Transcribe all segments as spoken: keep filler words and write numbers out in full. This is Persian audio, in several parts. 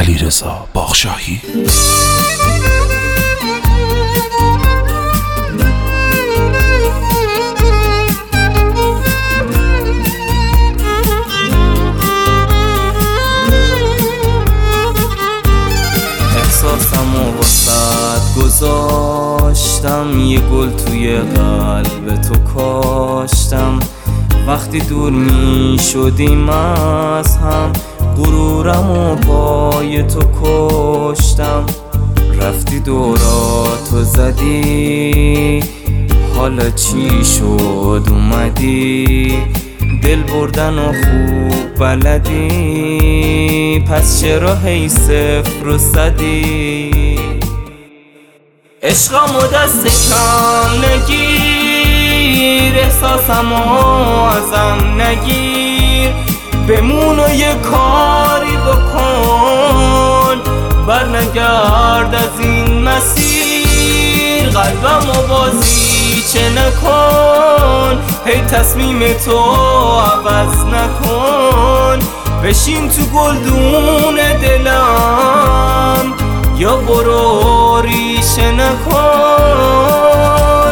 علیرضا باغشاهی. احساسم و وسط گذاشتم، یه گل توی قلب تو کاشتم. وقتی دور می شدیم از هم، غرورم و پای تو کشتم. رفتی دوراتو زدی، حالا چی شد اومدی؟ دل بردن و خوب بلدی، پس چرا هی صفر و صدی؟ عشقمو دست کم نگیر، احساسمو ازم نگیر. بمون و یه کاری بکن، برنگرد از این مسیر. قلبمو بازی چه نکن، هی تصمیم تو عوض نکن. بشین تو گلدون دلم، یا برو ریشه نکن.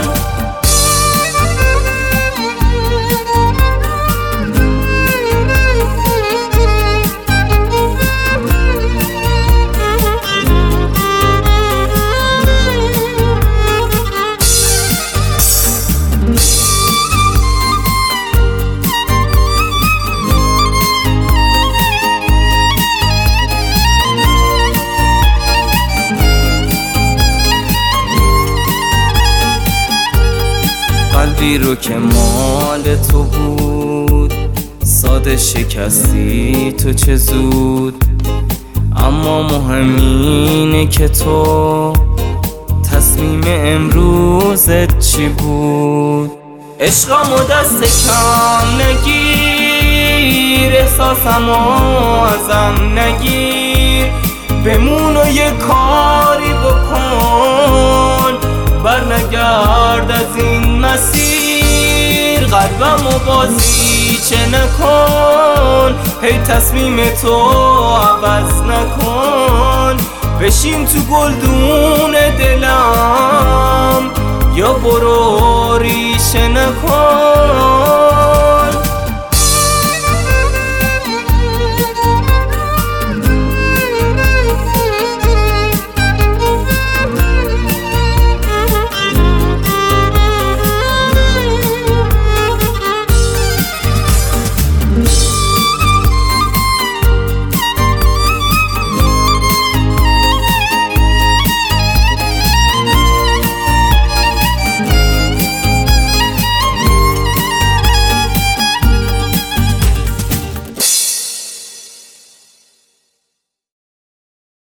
قلبی رو که مال تو بود، ساده شکستی تو چه زود. اما مهم اینه که تو تصمیم امروزت چی بود. عشقمو دست کم نگیر، احساسمو ازم نگیر. بمون و یه کاری بکن، برنگرد از این مسیر. قلبمو بازی چه نکن، هی تصمیم تو عوض نکن. بشین تو گلدون دلم، یا برو ریشه نکن.